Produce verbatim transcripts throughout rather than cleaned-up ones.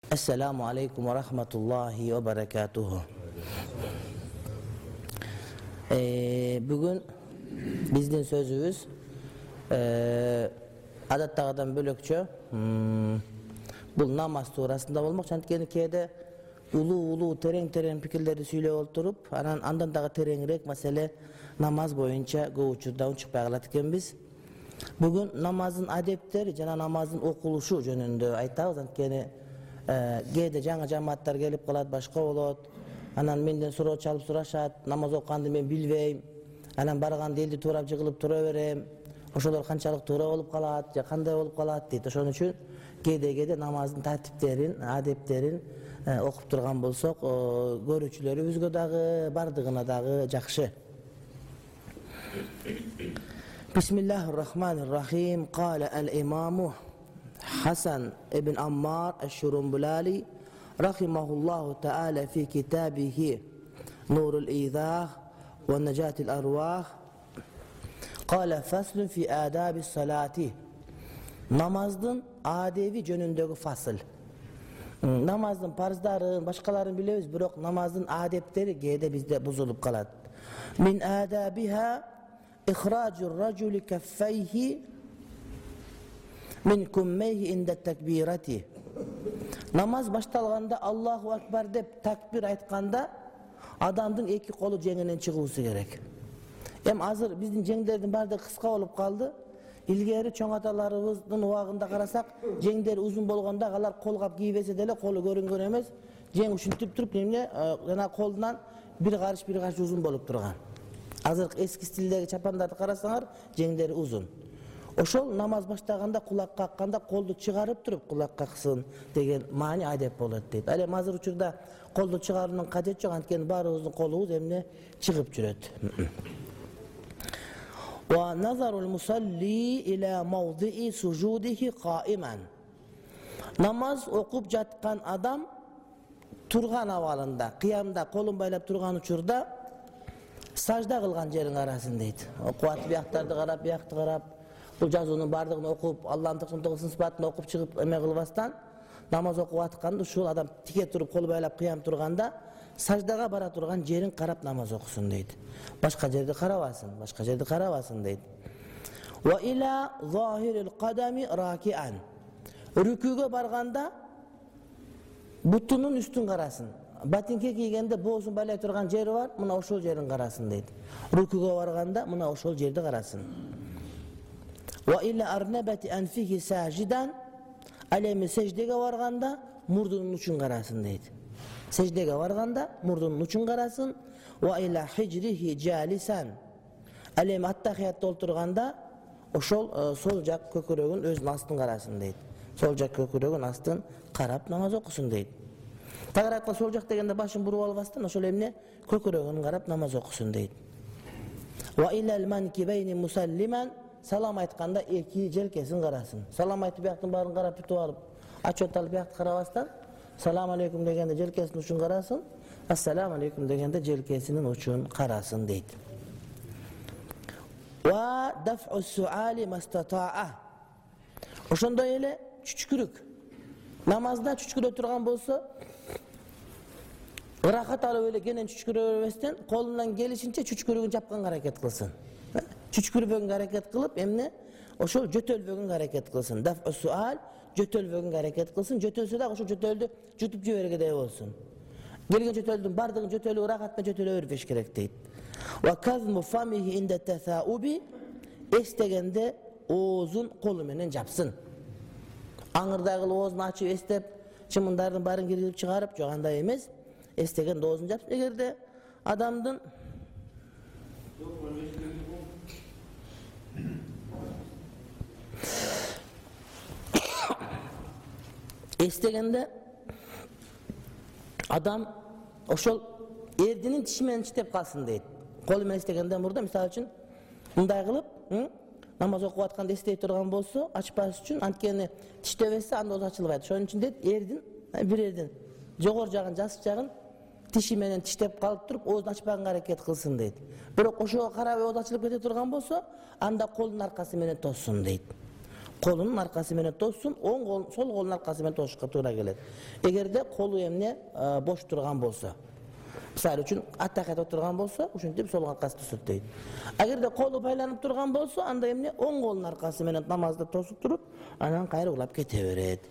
Assalamu alaikum wa rahmatullahi wa barakatuhu. Bugün bizden sözümüz adattağıdan bölükçü bu namaz tuğrasında olmak. Çantkeni kede ulu ulu tereң tereң pikirleri söylep oturup anan andan dağı tereңirээк mesele namaz boyunca goğuçurdan çıkpay kalat ekenbiz. Bugün namazın adepleri jana namazın okuluşu jönündө aytabız. Antkeni Gede жаңа жамааттар келип калат, башка болот. Анан менден суроо чалып сурашат, намаз окуганды мен билбейм. Анан барганда элди туурап жыгылып тура берем. Ошолор канчалык туура болуп калат, же кандай болуп калат дейт. Ошон үчүн кеде кеде намаздын тартиптерин, адептерин окуп турган болсок, көрүүчүлөрүбүзгө дагы, бардыгына дагы жакшы. Bismillahirrahmanirrahim. Qala al-imamu Hasan ibn Ammar al-Shurumbilali rahimahullahu ta'ala fi kitabihi Nurul İzah ve Necatil Arvah qala faslun fi adabis salati. Namazdın adevi jönündögü fasıl. Namazdın farzların, başkalarını bilemiz, birok namazdın adepleri gede bizde buzulup kalat. Min adabiha ihracur raculi kaffayhi min kummeyhi inde tekbirati. Namaz baştalganda Allahu Ekber dep takbir aytkanda adamdın iki kolu jеңинен чыгуусу керек. Em azır bizdin jеңдердин баардыгы кыска болуп калды. Илгери чоң аталарыбыздын убагында карасак, жеңдери узун болгондо алар колгап кийбесе деле колу көрүнгөн эмес. Жең ушинтип туруп эмне жана колунан бир карыш бир карыш узун болуп турган. Азыркы эски стилдеги чапандарды карасаңар, жеңдери узун. Ошол намаз баштаганда кулак какканда колду чыгарып туруп кулак каксын деген маани адеп болот дейт. Ал эми азыр учурда колду чыгаруунун кажети жок, анткени баарыбыздын колубуз эмне чыгып жүрөт. Wa nazarul musalli ila mawdi'i sujudihi qa'iman. Namaz okup жаткан адам турган абалында, кыямда колун байлап турган учурда сажда кылган жерин карасын дейт. Кубат бияктарды карап, биякты карап, бул жазуунун бардыгын окуп, Аллахтын тыксындыгын сыпатын окуп чыгып эме кылбастан, намаз окуп атканда ушул адам тике туруп, кол байлап кыям турганда, саждага бара турган жерин карап намаз окусун дейт. Башка жерди карабасын, башка жерди карабасын дейт. Wa ila zahiril qadami raki'an. Rüküge барганда бутунун үстүн карасын. Батинке кийгенде боосун байлай турган жери бар, мына ошол жерин карасын дейт. Рüküge барганда мына ошол жерди карасын. Wa ila arnabati anfihi sajidan. Alemi secdege барганда мурдунун учун карасын дейт. Secdege барганда мурдунун учун карасын. Wa ila hijrihi jalisan. Alemi attahiyatта олтурганда ошол сол жак көкүрөгүн өзүнүн астын карасын дейт. Сол жак көкүрөгүн астын карап намаз окусун дейт. Тагыракка сол жак дегенде башын буруп албастан ошол эмне көкүрөгүн карап намаз окусун дейт. Wa ila al-mankibayni musalliman. Салам айтканда эки желкесин карасын. Салам айтып бияктын баарын карап бүтүп алып, ачып алып биякты карабастан, салам алейкум дегенде желкесинин учун карасын, ассаламу алейкум дегенде желкесинин учун карасын дейт. Wa daf'u su'ali mastata'a. Ошондой эле чүчкүрүк. Намазда чүчкүрө турган болсо, ырахат алып эле кенен чүчкүрө бербестен, колунан келишинче чүчкүрүгүн жапканга аракет кылсын. Чүчкүрбөгөнгө аракет кылып, эмне ошол жөтөлбөгөнгө аракет кылсын. Даф'у суал жөтөлбөгөнгө аракет кылсын. Жөтөлсө да ошол жөтөлдү жутуп жибергендей болсун. Келген жөтөлдүн бардыгын жөтөлүп ырахат менен жөтөлө бербеш керек дейт. Wa kazmu famihi inda tasaubi. Эстегенде оозун колу менен жапсын. Аңырдагы оозун ачып эстеп, чымындардын баарын киргизип чыгарып, жок андай эмес. Эстегенде оозун жапсын. Эгерде адамдын эстегенде адам ошол эрдинин тиши менен тиштеп калсын дейт. Колу менен эстегенде мурда мисалы үчүн мындай кылып, намаз окуп атканда эстей турган болсо, ачпаш үчүн анткени тиштебесе анда оозу ачылбайт. Ошон үчүн дейт, эрдин, бир эрдин жогору жагын, жасык жагын тиши менен тиштеп калып туруп, оозун ачпаганга аракет кылсын дейт. Бирок ошого карабай ооз ачылып кете турган болсо, анда колдун аркасы менен тоссун дейт. Kolunun arkası menен tossun, oң kol, sol kolunun arkası menен tosuşka tуура келет. Эгерде колу эмне бош турган болсо, мисалы үчүн аттакайт отурган болсо, ушинтип сол аркасы тосот дейт. Эгерде колу байланып турган болсо, анда эмне оң колунун аркасы менен намазды тосуп туруп, анан кайра улап кете берет.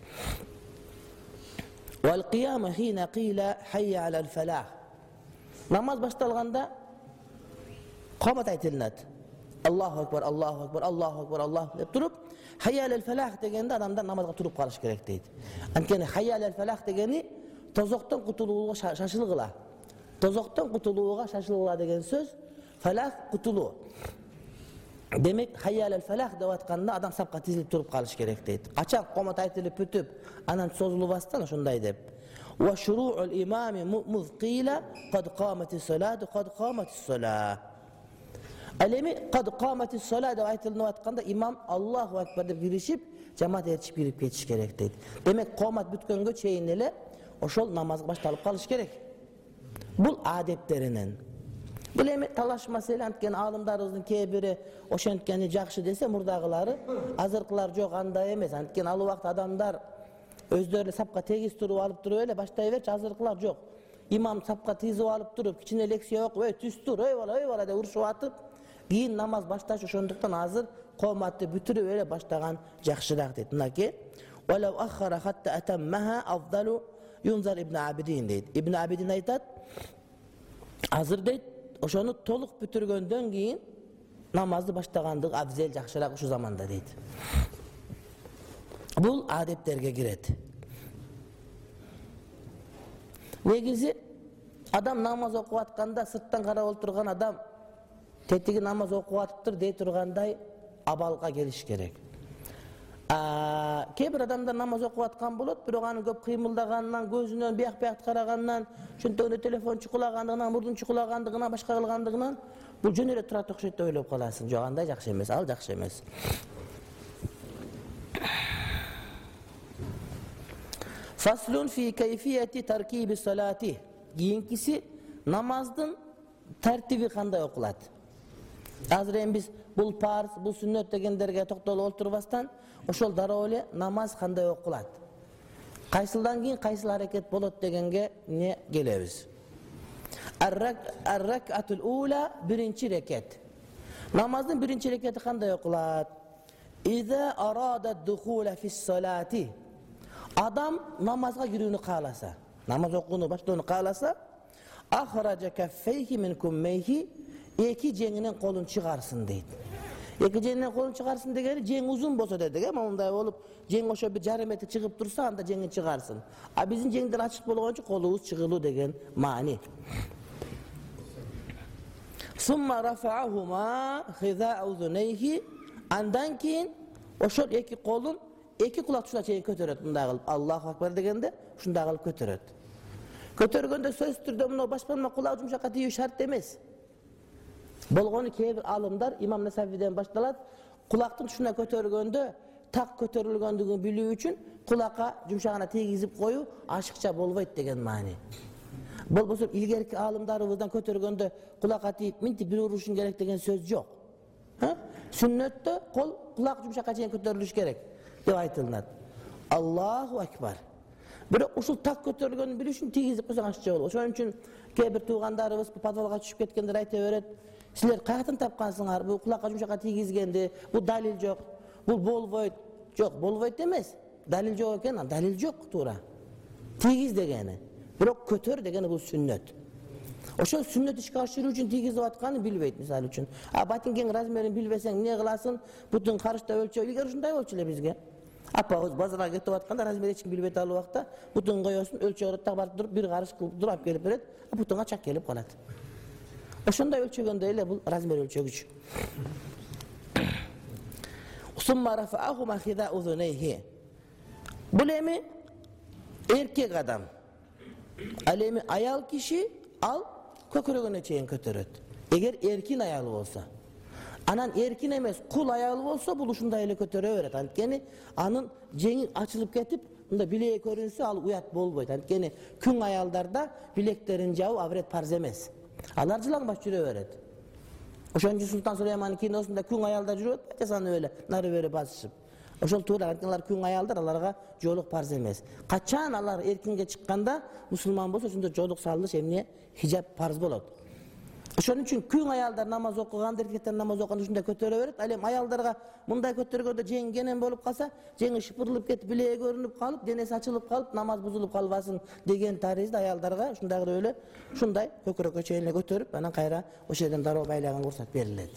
Wal qiyam hina qila hayya ala al-falah. Намаз башталганда камат айтылат. Аллаху акбар, Аллаху акбар, Аллаху акбар, Аллаху деп туруп, hayya ala al-falah дегенде адамдар намазга туруп калыш керек дейт. Анткени hayya ala al-falah дегени тозоктон кутулууга шашылгыла. Тозоктон кутулууга шашылгыла деген сөз фалах кутулуу. Демек hayya ala al-falah деп атканда адам сапка тизилип туруп калыш керек дейт. Качан камат айтылып бүтүп, анан созулубастан ошондой деп. Wa shuru'ul imami muzqila qad qamatis salatu qad qamatis salah. Алеми qad qamatis salah деп айтылып атканда имам Аллаху акбар деп киришип, жамаат ээрчип кирип кетиш керек дейт. Демек камат бүткөнгө чейин эле ошол намаз башталып калыш керек. Бул адептеринен. Бул эми талаш маселе, анткени алымдарыбыздын кээ бири ошенткени жакшы десе, мурдагылары азыркылар жок андай эмес. Анткени ал убакта адамдар өздөрү сапка тегиз туруп алып туруп эле баштай берчи, азыркылар жок. Имам сапка тизип алып туруп, кичине лекция окуп, "Эй, түз тур, эй бала, эй бала" деп урушуп атып, кийин намаз башташ, ошондуктан азыр каматты бүтүрүп эле баштаган жакшыраак дейт. Мынакей "Валау аххара хатта атаммаха афдалу юнзар ибн Абидин" дейт. Ибн Абидин айтат, азыр дейт, ошону толук бүтүргөндөн кийин намазды баштагандык абзел, жакшыраак ушу заманда дейт. Бул адептерге кирет. Негизи адам намаз окуп атканда сырттан карап отурган адам тетиги намаз окуп атыптыр дей тургандай абалга келиш керек. А кээ бир адамдар намаз окуп аткан болот, бирок аны көп кыймылдаганынан, көзүнөн бияк-бияк караганынан, чөнтөгүндө телефон чукулагандыгынан, мурдун чукулагандыгынан, башка кылгандыгынан бул жөн эле турат окшойт деп ойлоп каласың. Жок, андай жакшы эмес, ал жакшы эмес. Faslun fi kayfiyati tarkibi salati. Кийинкиси намаздын тартиби кандай окулат. Азыр эми биз бул парз, бул сүннөт дегендерге токтолуп отурбастан, ошол дароо эле намаз кандай окулат. Кайсылдан кийин кайсыл аракет болот дегенге не келебиз. Ар-рак'атул ула биринчи рекет. Намаздын биринчи рекети кандай окулат? Иза арада духула фис-салати. Адам намазга кирүүнү кааласа, намаз окууну баштоону кааласа, ахраджа каффейхи мин куммейхи, эки жеңинен колун чыгарсын дейт. Эки жеңинен колун чыгарсын дегени жең узун болсо дедик, эми мындай болуп, жең ошо бир жарым метр чыгып турса, анда жеңин чыгарсын. А биздин жеңдер ачык болгончо колубуз чыгылуу деген маани. Сумма рафаахума хиза узунайхи, андан кийин ошол эки колун эки кулак тушуна чейин көтөрөт, мындай кылып Аллаху акбар дегенде ушундай кылып көтөрөт. Көтөргөндө сөзсүз түрдө мына башпана кулак жумшакка тийүү шарт эмес. Болгону кээ бир алымдар имам Насафиден башталат, кулактын тушуна көтөргөндө так көтөрүлгөндүгүн билүү үчүн кулакка жумшагына тийгизип коюу ашыкча болбойт деген маани. Болбосо илгерки алымдарыбыздан көтөргөндө кулакка тийип минтип бир урушуң керек деген сөз жок. Сүннөттө кол кулак жумшакка чейин көтөрүлүш керек деп айтылат. Аллаху акбар. Бирок ушул так көтөрүлгөнүн билүү үчүн тийгизип койсоң ашыкча болот. Ошон үчүн кээ бир туугандарыбыз подвалга түшүп кеткендер айта берет. Силер каяктан тапкансыңар? Бул кулакка жумшакка тийгизгенди, бул далил жок. Бул болбойт. Жок, болбойт эмес. Далил жок экен, далил жок туура. Тийгиз дегени. Бирок көтөр дегени бул сүннөт. Ошол сүннөт ишке ашыруу үчүн тийгизип атканын билбейт, мисалы үчүн. А батингенин размерин билбесең эмне кыласың? Бутун карышта өлчөө, илгери ушундай болчу эле бизге. Апабыз базарга кетип атканда размер эч ким билбейт ал убакта, бутун коёсун, өлчөгө так барып туруп, бир карыш кылып туруп алып келип берет, а бутунга чак келип калат. Ошондой өлчөгөндө эле бул размер өлчөгүч. Сумма рафаахума хиза узунайхи. Бул эми эркек адам. Ал эми аял киши ал көкөрөгүнө чейин көтөрөт. Эгер эркин аялы болсо. Анан эркин эмес, кул аялы болсо, бул ушундай эле көтөрө берет. Анткени анын жеңи ачылып кетип, мында билеги көрүнсө, ал уят болбойт. Анткени күң аялдарда билектерин жабып аврет парз эмес. Алар жылаңбаш жүрө берет. Ошон үчүн Султан Сулеймандын киносунда күң аялдар жүрөт, жасанып эле нары бери басышып. Ошол туура алар күң аялдар, аларга жоолук парз эмес. Качан алар эркинге чыкканда мусулман болсо ошондо жоолук салыныш эмне хижаб парз болот. Ошон үчүн күң аялдар намаз окуганда, эркектер намаз окуганда ушундай көтөрө берет. Ал эми аялдарга мындай көтөргөндө жеңгенен болуп калса, жеңи шыпырылып кетип, билеги көрүнүп калып, денеси ачылып калып, намаз бузулуп калбасын деген таризде аялдарга ушундагы эле ушундай көкүрөккө чейин эле көтөрүп, анан кайра ошол жерден дароо байлаган уруксат берилет.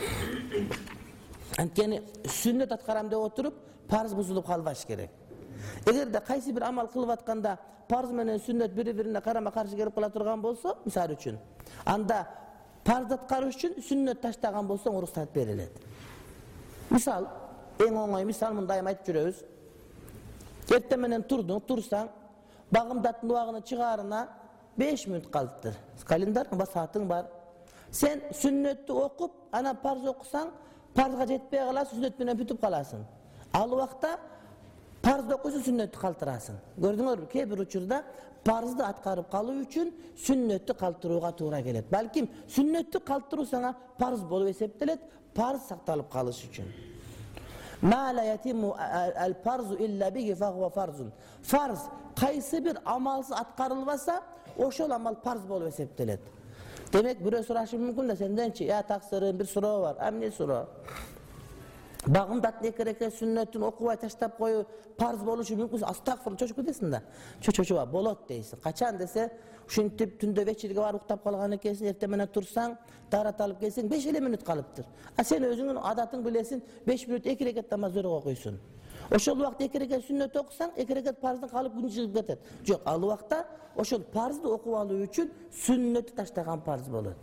Анткени сүннөт аткарам деп отуруп, парз бузулуп калбаш керек. Эгерде кайсы бир амал кылып атканда парз менен сүннөт бири-бирине карама-каршы келип кала турган болсо, мисалы үчүн, анда парз аткарыш үчүн сүннөт таштаган болсоң уруксат берилет. Мисал, эң оңой мисал мындай айтып жүрөбүз. Эртең менен турдуң, турсаң, багымдаттын убагынын чыгаарына беш мүнөт калыптыр. Календарың бар, саатың бар. Сен сүннөттү окуп, анан парз окусаң, парзга жетпей каласың, сүннөт менен бүтүп каласың. Ал убакта парзды окуйсуң, сүннөттү калтырасың. Көрдүңөрбү, кээ бир учурда парзды аткарып калуу үчүн сүннөттү калтырууга туура келет. Балким сүннөттү калтыруу сага парз болуп эсептелет, парз сакталып калыш үчүн. Ма ла ятиму ал-парзу илля биги фахуа фарзун. Фарз кайсы бир амалсыз аткарылбаса, ошол амал парз болуп эсептелет. Демек, бирөө сурашы мүмкүн да сенденчи, я таксырым бир суроо бар. Эмне суроо? Багымдаттын эки рекет сүннөтүн окубай таштап коюу парз болушу мүмкүн. Астагфирулла, чочуп кетесиң да. Чочочуба болот дейсиң. Качан десе, ушинтип түндө вечерге барып уктап калган экенсиң, эртең менен турсаң, таарат алып келсең, беш эле мүнөт калыптыр. А сен өзүңүн адатың билесиң, беш мүнөт эки рекет намаз зорго окуйсуң. Ошол убакта эки рекет сүннөт окусаң, эки рекет парздын калып күн чыгып кетет. Жок, ал убакта ошол парзды окуп алуу үчүн сүннөттү таштаган парз болот.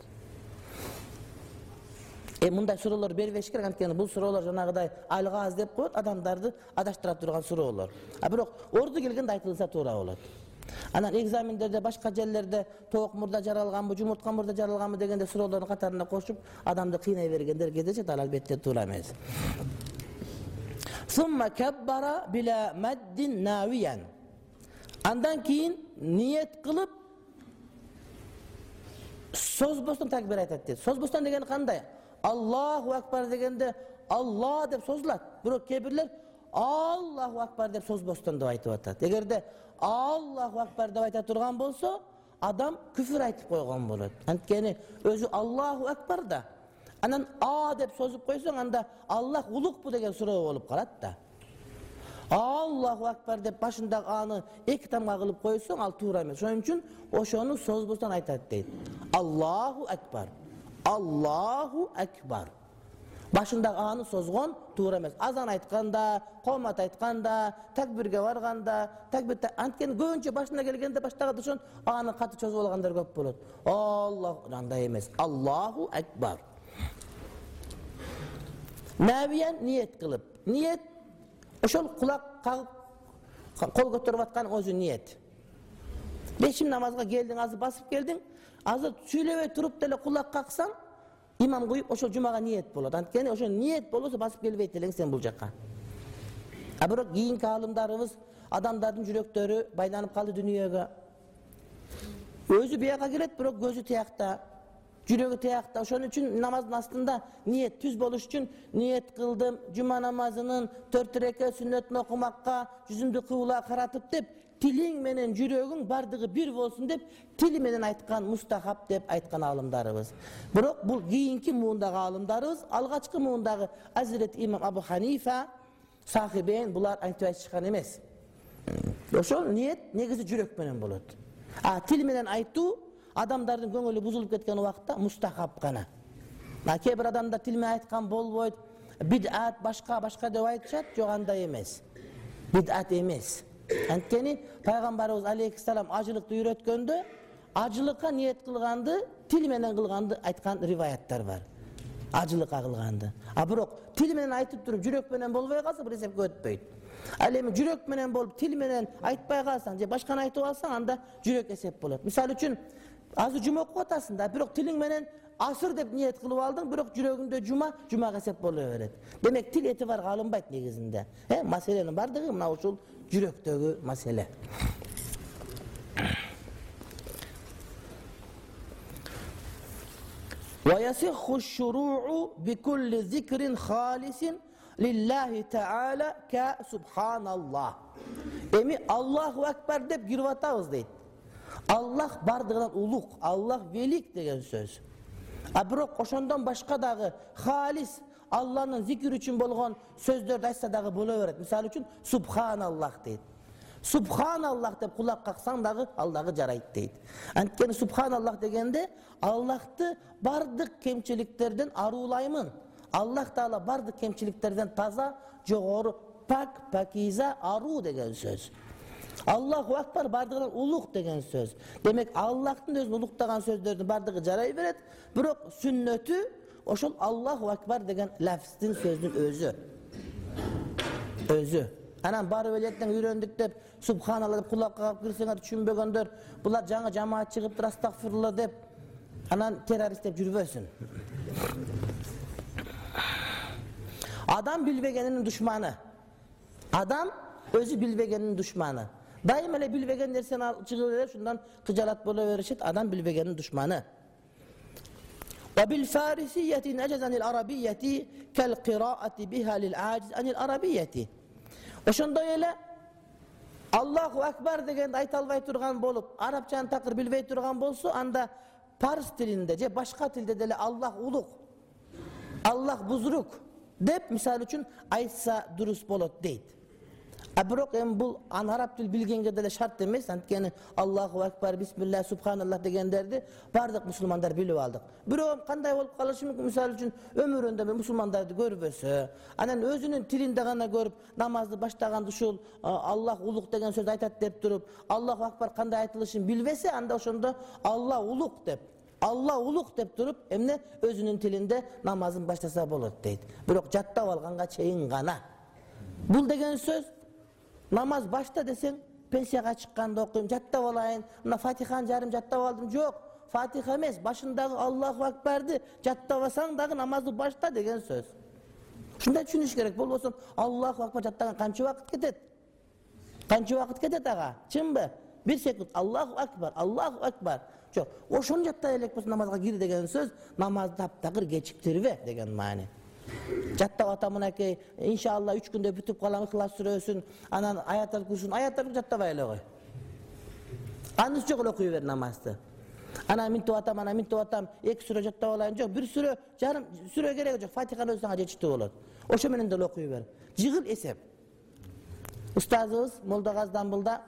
Э мындай суроолор бербеш керек, анткени бул суроолор жанагыдай алгаз деп коет, адамдарды адаштыра турган суроолор. А бирок орду келгенде айтылса туура болот. Анан экзамендерде, башка жерлерде тоок мурда жаралганбы, жумуртка мурда жаралганбы дегенде суроолордун катарына кошуп, адамды кыйнай бергендер кездешет, ал албетте туура эмес. Сумма каббара била маддин навиян. Андан кийин ниет кылып созбостон такбир айтат дейт. Созбостон деген кандай? Аллаху акбар дегенде Алла деп созулат. Бирок кээ бирлер Аллаху акбар деп созбостон деп айтып атат. Эгерде Аллаху акбар деп айта турган болсо, адам күфүр айтып койгон болот. Анткени өзү Аллаху акбар да. Анан А деп созуп койсоң, анда Аллах улукпу деген суроо болуп калат да. Аллаху акбар деп башындагы аны эки тамга кылып койсоң, ал туура эмес. Ошон үчүн ошону созбостон айтат дейт. Аллаху акбар. Аллаху акбар. Башындагы аны созгон туура эмес. Азан айтканда, комат айтканда, такбирге барганда, такбир анткени көбүнчө башына келгенде баштагы ошон аны каты чозуп алгандар көп болот. Аллах андай эмес. Аллаху акбар. Навиян ниет кылып. Ниет ошол кулак кагып кол көтөрүп аткан өзү ниет. Бешим намазга келдиң, азыр басып келдиң, азыр сүйлөбөй туруп деле кулак каксаң, имам коюп ошол жумага ниет болот. Анткени ошол ниет болбосо басып келбейт элең сен бул жакка. А бирок кийинки аалымдарыбыз, адамдардын жүрөктөрү байланып калды дүнүйөгө. Өзү бияка келет, бирок көзү тиякта. Жүрөгү тиякта. Ошон үчүн намаздын астында ниет түз болуш үчүн ниет кылдым, жума намазынын төрт рекет сүннөтүн окумакка, жүзүмдү кыбла каратып деп, тилиң менен жүрөгүң бардыгы бир болсун деп, тили менен айткан мустахаб деп айткан аалымдарыбыз. Бирок бул кийинки муундагы аалымдарыбыз, алгачкы муундагы Азирет имам Абу Ханифа, Сахибен булар айтып айтышкан эмес. Ошол ниет негизи жүрөк менен болот. А тил менен айтуу адамдардын көңүлү бузулуп кеткен убакта мустахаб гана. А кээ бир адамдар тил менен айткан болбойт, бидат башка башка деп айтышат, жок андай эмес. Бидат эмес. Анткени пайгамбарыбыз алейхиссалам ажылыкты үйрөткөндө, ажылыкка ниет кылганды, тил менен кылганды айткан риваяттар бар. Ажылыкка кылганды. А бирок тил менен айтып туруп, жүрөк менен болбой калса, бир эсепке өтпөйт. Ал эми жүрөк менен болуп, тил менен айтпай калсаң, же башканы айтып алсаң, анда жүрөк эсеп болот. Мисалы үчүн, азыр жума окуп атасың да, бирок тилиң менен асыр деп ниет кылып алдың, бирок жүрөгүңдө жума, жумага эсеп боло берет. Демек тил этибарга алынбайт негизинде. Э, маселенин бардыгы мына ушул жүрөктөгү маселе. Wa yasihhu ash-shuru'u bi kulli dhikrin khalisin lillahi ta'ala ka subhanallah. Emi Allahu Ekber dep girip atabız deydi. Allah bardığından uluk, Allah velik degen söz. A bирок ошондон башка дагы халис Allah'ın zikir üçün bolğon sözdөрдү айтса дагы боло берет. Мисалы үчүн Subhanallah дейт. Subhanallah деп кулак каксаң дагы ал дагы жарайт дейт. Анткени Subhanallah дегенде Аллахты бардык кемчиликтерден арулаймын. Аллах Таала бардык кемчиликтерден таза, жогору, пак, пакиза, ару деген сөз. Allahu Akbar bardığından uluk degen söz. Demek Allah'ın özünü uluktağan sözlerinin bardığı jaray beret. Bирок sünnötü oşol Allahu Akbar degen lafzın sözünün özü. Özü. Anan barıp eletten үйрөндүk dep Subhanallah dep kulakka kap girseňer düşünbögenдөр, bular жаңы жамаат чыгıptır astagfirullah dep anan terörist dep жүрбөsün. Adam bilbegeninin düşmanı. Adam özü bilbegeninin düşmanı. Daim ele bilbegen nerseni çıkıp verir, şundan kıcalat bolu verişit, adam bilbegenin düşmanı. Ve bil farisiyyeti necezanil arabiyyeti kel qiraati biha lil aciz anil arabiyyeti. Oşunda öyle Allahu Ekber degen aytalbay turgan bolup, Arapçanı takır bilbey turgan bolsa, anda Pars tilinde, je başka tilde dele Allah uluk, Allah buzruk dep misal üçün aytsa durus bolot deyt. Bирок эми бул ан араб тил билгенге деле шарт эмес. Анткени Аллаху Акбар, Бисмилlah, Субханаллах дегендерди бардык мусулмандар билип алдык. Бирок кандай болуп калышы мүмкүн, мисалы үчүн өмүрүндө мусулмандарды көрбөсө, анан өзүнүн тилинде гана көрүп намазды баштаганда ушул Аллах улук деген сөз айтат деп туруп, Аллаху Акбар кандай айтылышын билбесе, анда ошондо Алла улук деп, Allah uluk dep turup, emne özünün tilinde namazın başlasa bolot deyt. Bирок жаттап алганга чейин гана. Бул деген сөз namaz başta desen pensiyaga çıkkanda okuyayım, jаттап alayın, mına Fatiha'nı jarım jаттап aldım. Yok, Fatiha emes, başındagı Allahu Ekber'di jаттап alsaң dagı namazı başta degen söz. Şunday düşünüş gerek, bolboso Allahu Ekber jattagan kança vakit ketet? Kança vakit ketet aga? Çınbı? Bir sekund Allahu Ekber, Allahu Ekber. Çok, oşunu jattay elek bolsa namazga gir degen söz, namazı taptagır geçiktirbe degen mani. Jattap atamın ake, inşallah üç günde bütüp kalan İhlas Suresi'nin, anan ayatel kursun, ayatel jattap ayla koy. Anız çok okuyu ver namazdı. Ana mintu atam, ana mintu atam, iki süre jattap alayın çok, bir süre, jarım süre gerek yok, Fatiha'nın özüne geçti olur. Oşu menen de okuyu ver. Jığıl esep. Ustazımız Molda Gazdambul'da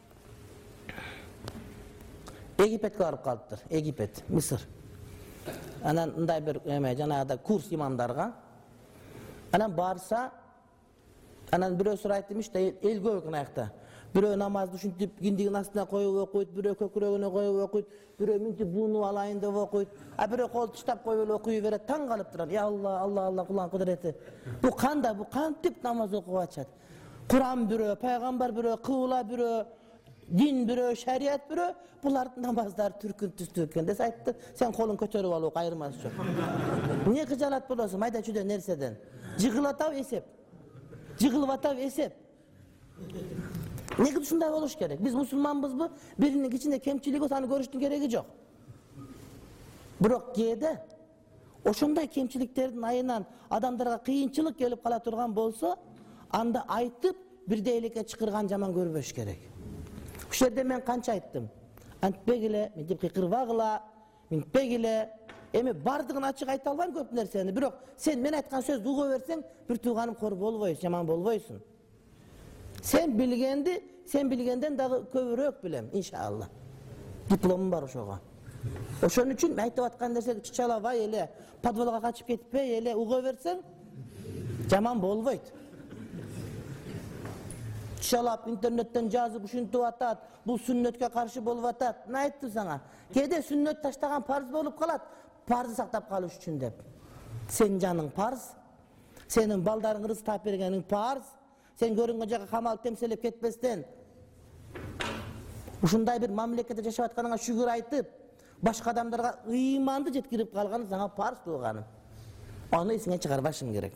Egipet'e varıp kalıptır. Egipet, Mısır. Anan ınday bir eme janagıda kurs imamdarga. Anan barsa, anan birөө suraytmış da el göbükün ayakta. Birөө namaz düşünüp gindigin astına koyup okuyut, birөө kökürögüne koyup okuyut, birөө minti bunu alayın dep okuyut. A birөө kol tıştap koyup okuyu veret, taң kalıp duran. Ya Allah, Allah, Allah, Kulağın kudreti. Bu kanda, bu kantip namaz okup açat. Kur'an birөө, peygamber birөө, kıvla birөө, din birөө, şeriat birөө, buların namazlar türkün tüstürkün dese aytты, sen kolun kötörüp alıp ayırmaz çok. Niye kıcalat bulursun, mayda çüde nerseden? Jığılatav esep, jığılatav esep. Ne ki şunday oluş gerek? Biz musulmanbız bu, birinin içinde kemçilik olsa görüştüğün gereği yok. Bирок kede, oşunday kemçiliklerin ayından adamlara kıyınçılık gelip kala turgan bolsa, anda aytıp bir deylikке çıkırgan jaman görбөш gerek. Şu yerde men kança ayttım. Antpegile, men dep kıkırvagla, men pegile, emi bardığın açık ayta alban köp nerseni. Bирок sen men aytkan söz uğa versen, bir tuğanım kor bolboysun, jaman bolboysun. Sen bilgendi, sen bilgenden dağı köbürök bilem, inşallah. Diplomum var oşoğa. Oşonun üçün aytып atkan dersek çıçalabay ele, padvolga kaçıp ketpey ele, uğa versen, jaman bolboyt. Çalap internetten жазып ушинтип атат, бул сүннөткө каршы болуп атат. Ne ayttım sana? Kede sünnet taştagan farz bolup kalat, farzı saktap kalış üçün dep. Sen canın farz, senin baldarın rızk tap bergenin farz, sen görüngönce kamal temselep ketpesden. Ушундай bir mamlekette жашап атканыңа şükür aytıp, başka adamlarga imanды жеткирип kalganı sana farz tuğanım. Onu esine çıkarbaşın gerek.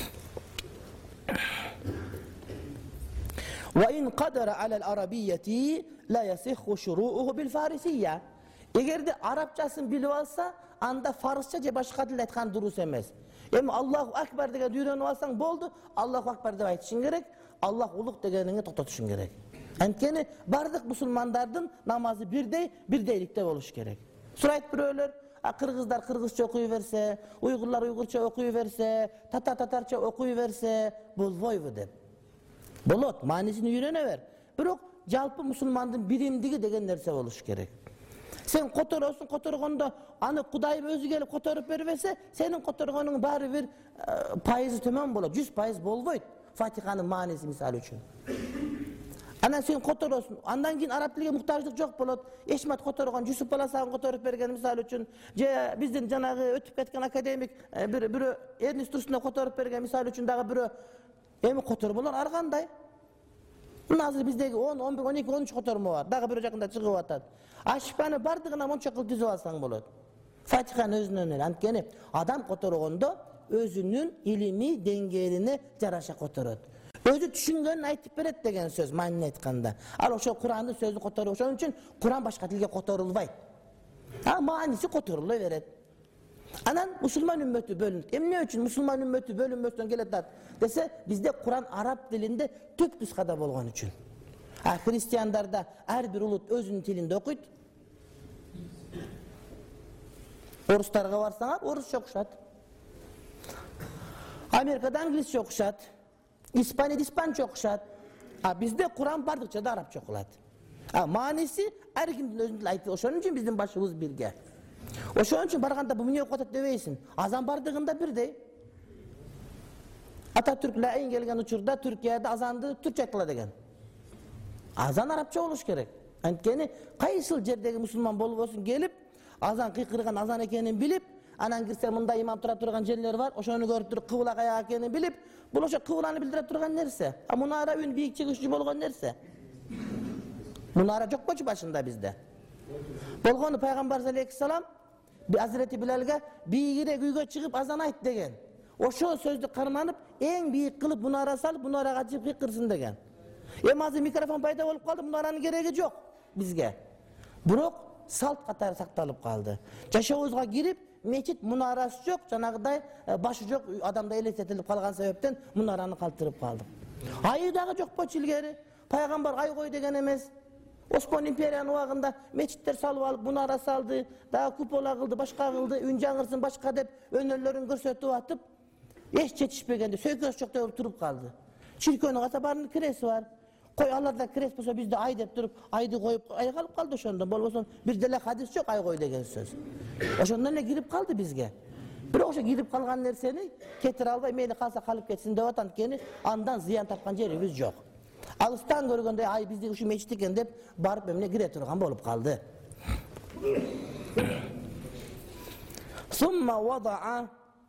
وَاِنْ قَدَرَ عَلَى الْعَرَبِيَّةِ لَا يَسِخُ شُرُوءُهُ بِالْفَارِسِيَّةِ. Eğer de Arapçasını bilip alsa, анда фарызча же башка тилде айткан дурус эмес. Эми Аллаху акбар деген үйрөнүп алсаң болду, Аллаху акбар деп айтышың керек, Аллах улук дегениңи токтотушуң керек. Анткени бардык мусулмандардын намазы бирдей, бирдейликте болуш керек. Сурайт бирөөлөр, кыргыздар кыргызча окуй берсе, уйгурлар уйгурча окуй берсе, татар татарча окуй берсе, болбойбу деп. Болот, маанисин үйрөнө бер. Бирок жалпы мусулмандын биримдиги деген нерсе болуш керек. Сен которосуң, которгондо аны Кудай өзү келип которуп бербесе, сенин которгонуң баары бир пайызы төмөн болот, жүз пайыз болбойт. Фатиханын мааниси мисалы үчүн. Анан сен которосуң, андан кийин араб тилиге муктаждык жок болот. Эшмат которгон, Жусуп Баласагын которуп берген мисалы үчүн, же биздин жанагы өтүп кеткен академик бир бирөө Эрнест Турсунов которуп берген мисалы үчүн дагы бирөө эми которболор ар кандай. Мына азыр биздеги он, он бир, он эки, он үч котормо бар. Дагы бирөө жакында чыгып атат. Ашпаны бардыгына монча кыл түзүп алсаң болот. Фатиханы өзүнөн эле. Анткени адам которгондо өзүнүн илимий деңгээлине жараша которот. Өзү түшүнгөнүн айтып берет деген сөз маанини айтканда. Ал ошол Курандын сөзүн которуп, ошон үчүн Куран башка тилге которулбайт. А мааниси которула берет. Анан мусулман үммөтү бөлүнөт. Эмне үчүн мусулман үммөтү бөлүнмөстөн келатат десе, бизде Куран араб тилинде түп нускада болгон үчүн. А христиандарда ар бир улут өзүнүн тилинде окуйт. Орустарга барсаңар, орусча окушат. Америкада англисче окушат. Испанияда испанча окушат. А бизде Куран бардыкча да арабча окулат. А мааниси ар кимдин өзүнүн айтып, ошон үчүн биздин башыбыз бирге. Ошон үчүн барганда бу эмне окуп атат дебейсиң. Азан бардыгында бирдей. Ататүрк Лаин келген учурда Түркияда азанды түркчө айтыла деген. Азан арабча болуш керек. Анткени кайсыл жердеги мусулман болбосун келип, азан кыйкырган азан экенин билип, анан кирсе мында имам тура турган жерлер бар, ошону көрүп туруп кыбла каяк экенин билип, бул ошо кыбланы билдире турган нерсе. А мунара үн бийик чыгышчу болгон нерсе. Мунара жокпочу башында бизде. Болгону пайгамбар алейхиссалам Азирети Билалга бийигине күйгө чыгып азан айт деген. Ошол сөздү карманып, эң бийик кылып мунара салып, мунарага чыгып кыйкырсын деген. Эми азыр микрофон пайда болуп калды, мунараны кереги жок бизге. Бирок салт катары сакталып калды. Жашообузга кирип, мечит мунарасы жок, жанагыдай башы жок адамда элестетилип калган себептен мунараны калтырып калдык. Айы дагы жокпочу илгери. Пайгамбар ай кой деген эмес. Осман империянын убагында мечиттер салып алып, мунара салды, дагы купола кылды, башка кылды, үн жаңырсын башка деп өнөрлөрүн көрсөтүп атып, эч жетишпегенде сөйкөс жок деп туруп калды. Чиркөөнүн ката барынын киреси бар. Кой аларда кирес болсо бизде ай деп туруп, айды коюп ай калып калды ошондо. Болбосо бир деле хадис жок ай кой деген сөз. Ошондон эле кирип калды бизге. Бирок ошо кирип калган нерсени кетире албай, мейли калса калып кетсин деп атат, анткени андан зыян тапкан жерибиз жок. Алыстан көргөндө ай бизде ушу мечит экен деп барып эмне кире турган болуп калды. Сумма вада'a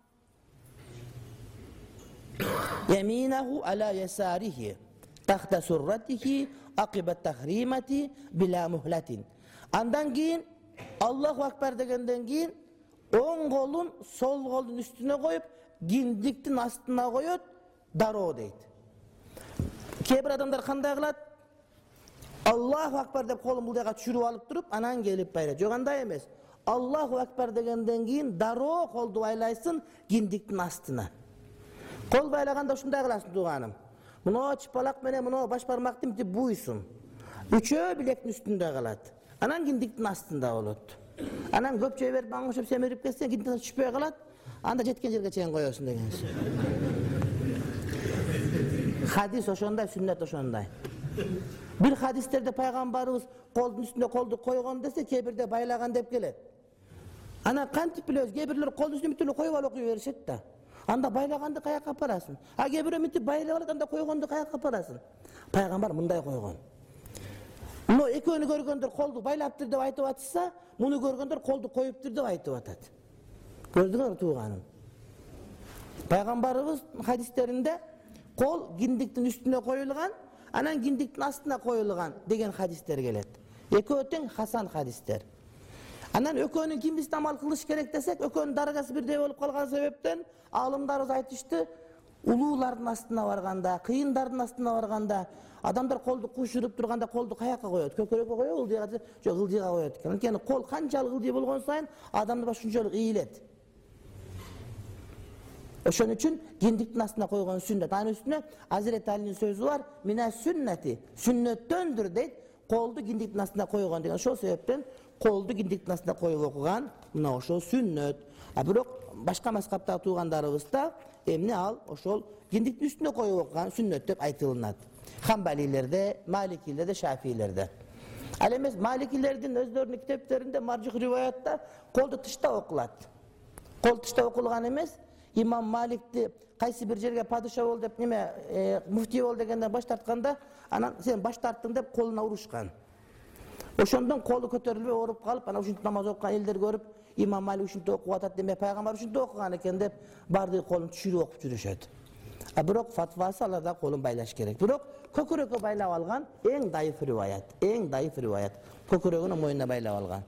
яминаху ала ясарихи тахта сурратихи акиба тахримати била мухлатин. Андан кийин Аллаху акбар дегенден кийин оң колун сол колдун үстүнө коюп, киндиктин астына коет, дароо дейт. Кээ бир адамдар кандай кылат? Аллаху акбар деп колун булдайга түшүрүп алып туруп, анан келип байрайт. Жок, андай эмес. Аллаху акбар дегенден кийин дароо колду байлайсың киндиктин астына. Кол байлаганда ушундай кыласың тууганым. Муну чыпалак менен муну баш бармакты мынтип буйсуң. Үчөө билектин үстүндө калат. Анан киндиктин астында болот. Анан көпчөй берип аңышып семирип кетсең, киндиктин түшпөй калат. Анда жеткен жерге чейин коесуң деген сөз. Хадис ошондой, сүннет ошондой. Бир хадистерде пайгамбарыбыз колдун үстүнө колду койгон десе, кээ бирде байлаган деп келет. Анан кантип билебиз? Кээ бирлер колдун үстүнө бүтүнө коюп алып окуй беришет да. Анда байлаганды каяка апарасың? А кээ бирөө мынтип байлап алат, анда койгонду каяка апарасың? Пайгамбар мындай койгон. Муну экөөнү көргөндөр колду байлаптыр деп айтып атса, муну көргөндөр колду коюптур деп айтып атат. Көрдүңөр тууганым? Пайгамбарыбыз хадистеринде кол киндиктин үстүнө коюлган, анан киндиктин астына коюлган деген хадистер келет. Экөө тең хасан хадистер. Анан экөөнүн кимисин амал кылыш керек десек, экөөнүн даражасы бирдей болуп калган себептен алымдарыбыз айтышты, улуулардын астына барганда, кыйындардын астына барганда, адамдар колду кушуруп турганда колду каяка коет? Көкөрөккө коебу, ылдыйга же жок, ылдыйга коет экен. Анткени кол канчалык ылдый болгон сайын адамдын башы ушунчалык ийилет. Ошон үчүн киндиктин астына койгон сүннөт. Анын үстүнө Азирет Алинин сөзү бар, "Мина сүннати", сүннөттөндүр дейт, колду киндиктин астына койгон деген. Ошол себептен колду киндиктин астына коюп окуган мына ошол сүннөт. А бирок башка мазхабтагы туугандарыбызда эмне ал ошол киндиктин үстүнө коюп окуган сүннөт деп айтылынат. Хамбалилерде, Маликилерде, Шафиилерде. Ал эмес Маликилердин өздөрүнүн китептеринде маржих риваятта колду тыштап окулат. Кол тыштап окулган эмес, имам Маликти кайсы бир жерге падыша бол деп неме муфтий бол дегенден баш тартканда, анан сен баш тарттың деп колуна урушкан. Ошондон колу көтөрүлбөй ооруп калып, анан ушинтип намаз окуган элдер көрүп, имам Малик ушинтип окуп атат деме, пайгамбар ушинтип окуган экен деп бардыгы колун түшүрүп окуп жүрүшөт. А бирок фатвасы аларда колун байлаш керек. Бирок көкөрөккө байлап алган эң дайыф риваят, эң дайыф риваят. Көкөрөгүнүн моюнуна байлап алган.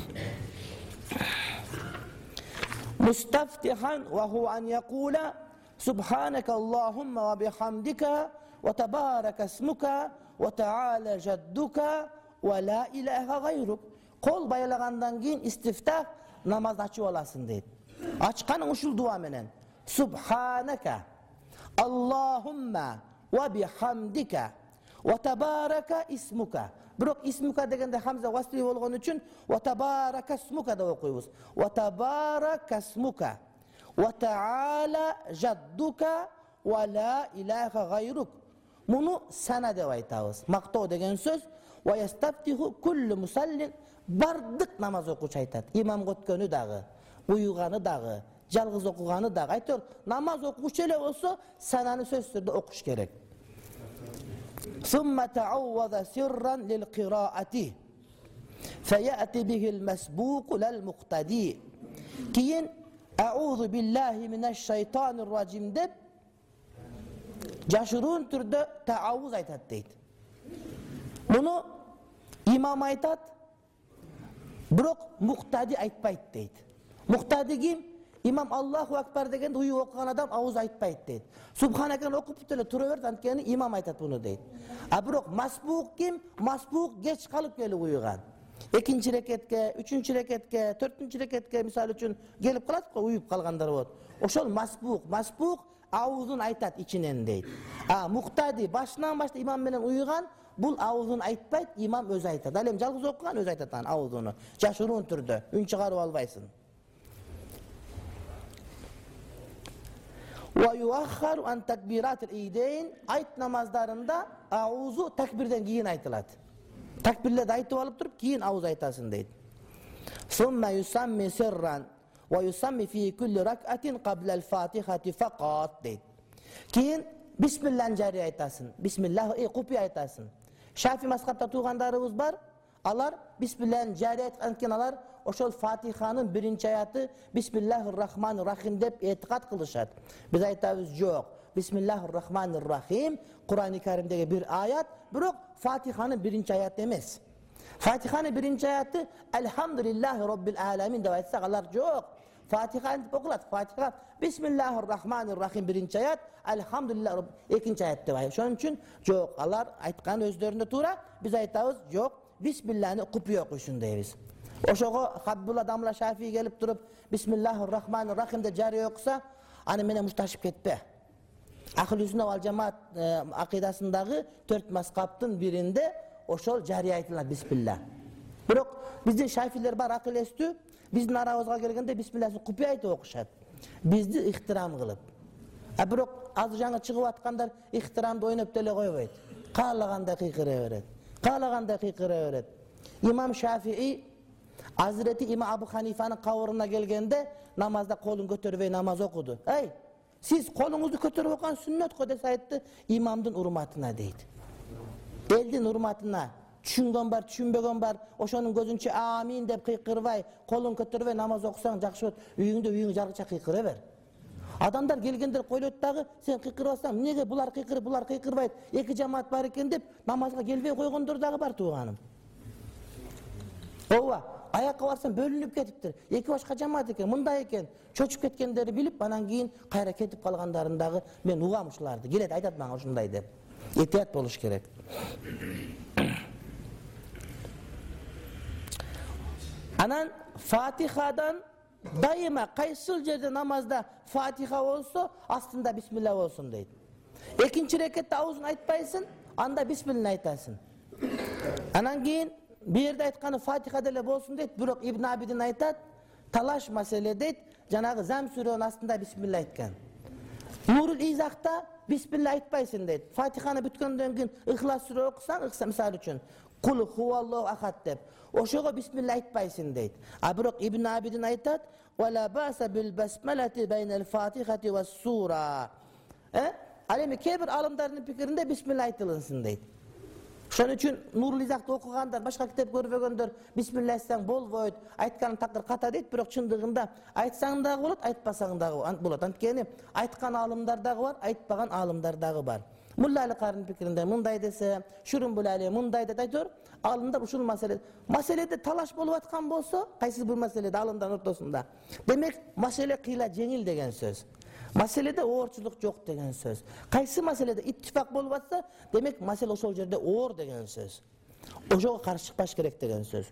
Мустафтихан ва ху ан якула субханака Аллахумма ва бихамдика ва табарака смука ва таала жаддука ва ла илаха гайрук. Кол байлагандан кийин истифтах намазды ачып аласың дейт. Ачканың ушул дуа менен субханака Аллахумма ва бихамдика ва табарака исмука. Бирок исмука дегенде хамза васли болгон үчүн ва табарака смука деп окуйбуз. Ва табарака смука ва таала жаддука ва ла илаха гайрук. Муну сана деп айтабыз. Мактоо деген сөз. Ва ястафтиху куллу мусаллин, бардык намаз окуучу айтат. Имам көткөнү дагы, уюганы дагы, жалгыз окуганы дагы. Айтор, намаз окуучу эле болсо сананы сөзсүз түрдө окуш керек. ثم تعوذ سرا للقراءة فيأتي به المسبوق للمقتدي. Keyin أعوذ بالله من الشيطان الرجيم деп жашыруун түрдө таавуз айтат дейт. Муну имам айтат, бирок муктади айтпайт дейт. Муктади ким? Имам Аллаху акбар дегенде уюп окуган адам ауыз айтпайт дейт. Субханаканы окуп деле тура берет, анткени имам айтат буну дейт. А бирок масбук ким? Масбук кеч калып келип уюган. Экинчи рекетке, үчүнчү рекетке, төртүнчү рекетке мисалы үчүн келип калат го, уюп калгандар болот. Ошол масбук, масбук аузун айтат ичинен дейт. А муктади башынан баштап имам менен уюган, бул аузун айтпайт, имам өзү айтат. Ал эми жалгыз окуган өзү айтат анын аузуну. Жашыруун түрдө, үн чыгарып албайсың. وَيُؤَخَّرُ عَنْ تَكْبِيرَاتِ الْإِيدَيْنِ Айт намаздарында аузу такбирден кийин айтылат. Такбирлерди айтып алып туруп, кийин ауыз айтасың дейт. ثُمَّ يُسَمِّ سِرًّا وَيُسَمِّ فِي كُلِّ رَكْعَةٍ قَبْلَ الْفَاتِحَةِ فَقَطْ дейт. Кийин бисмиллахын жарый айтасың. Бисмиллах э купи айтасың. Шафи мазхабта туугандарыбыз бар. Алар бисмиллахын жарый айткан, алар ошол Фатиханын биринчи аяты Бисмиллахир рахманир рахим деп этикад кылышат. Биз айтабыз жок. Бисмиллахир рахманир рахим Кур'ан-ы Каримдеги бир аят, бирок Фатиханын биринчи аяты эмес. Фатиханын биринчи аяты Элхамдулиллахи роббил аламин деп айтсак, алар жок. Фатиха деп окулат. Фатиха Бисмиллахир рахманир рахим биринчи аят, Элхамдулиллахи экинчи аят деп айтат. Ошон үчүн жок, алар айткан өздөрүнө туура, биз айтабыз жок. Бисмиллахны купи окуйсуң дейбиз. Ошого Хаббул адамла Шафии келип туруп Бисмиллахир рахманир рахим деп жарый окуса, аны менен мушташып кетпе. Ахлүсүннат вал жамаат акыйдасындагы төрт мазхабтын биринде ошол жарый айтылат бисмилlah. Бирок биздин шафилер бар акыл эстүү, биздин арабызга келгенде бисмиллахны купи айтып окушат. Бизди ихтирам кылып. А бирок азыр жаңы чыгып аткандар ихтирамды ойноп деле койбойт. Каалагандай кыйкыра берет. Каалагандай кыйкыра берет. Имам Шафии Hazreti İmam Abu Hanifa'nın kavuruna gelgende namazda kolun götürüp namaz okudu. Ey, siz kolunuzu götürüp okuyan sünnet kodesi ayıttı, imamdın urmatına deydi. Eldin urmatına, düşüngen var, düşünbegen var, oşonun gözünçe amin deyip kıykırvay, kolun götürüp namaz okusan, jakşı ot, üyünde üyün jargıça kıykıra ver. Adamlar gelgendir koyuyordu dağı, sen kıykırvasan, nege bular kıykır, bular kıykırvaydı, iki cemaat var eken deyip namazga gelbey koygundur dağı var tuğanım. Ova. Аякка барсам бөлүнүп кетиптир. Эки башка жамаат экен, мындай экен. Чочуп кеткендери билип, анан кийин кайра кетип калгандарын дагы мен угам ушуларды. Келет айтат мага ушундай деп. Этият болуш керек. Анан Фатихадан дайыма кайсыл жерде намазда Фатиха болсо, астында бисмилла болсун дейт. Экинчи рекетте аузун айтпайсың, анда бисмилла айтасың. Анан кийин бу жерде айтканы Фатиха деле болсун дейт, бирок Ибн Абидин айтат, талаш маселе дейт, жанагы Зам сүрөнүн астында бисмилла айткан. Нурул Изахта бисмилла айтпайсың дейт. Фатиханы бүткөндөн кийин Ихлас сүрө окусаң, мисал үчүн Кул хуаллаху ахад деп, ошого бисмилла айтпайсың дейт. А бирок Ибн Абидин айтат, "Вала баса бил басмалати байнал фатихати вас сура." Э? Ал эми кээ бир алымдардын пикиринде бисмилла айтылынсын дейт. Ошон үчүн Нурул Изахты окугандар, башка китеп көрбөгөндөр бисмилла айтсаң болбойт, айткан такыр ката дейт, бирок чындыгында айтсаң дагы болот, айтпасаң дагы болот. Анткени айткан алымдар дагы бар, айтпаган алымдар дагы бар. Мулла Али Каринин пикиринде мындай десе, Шурумбул Али мындай деп айтор, алымдар ушул маселе. Маселеде талаш болуп аткан болсо, кайсы бир маселеде алымдардын ортосунда, демек маселе кыйла жеңил деген сөз. Маселеде оорчулук жок деген сөз. Кайсы маселеде иттифак болуп атса, демек маселе ошол жерде оор деген сөз. Ошого каршы чыкпаш керек деген сөз.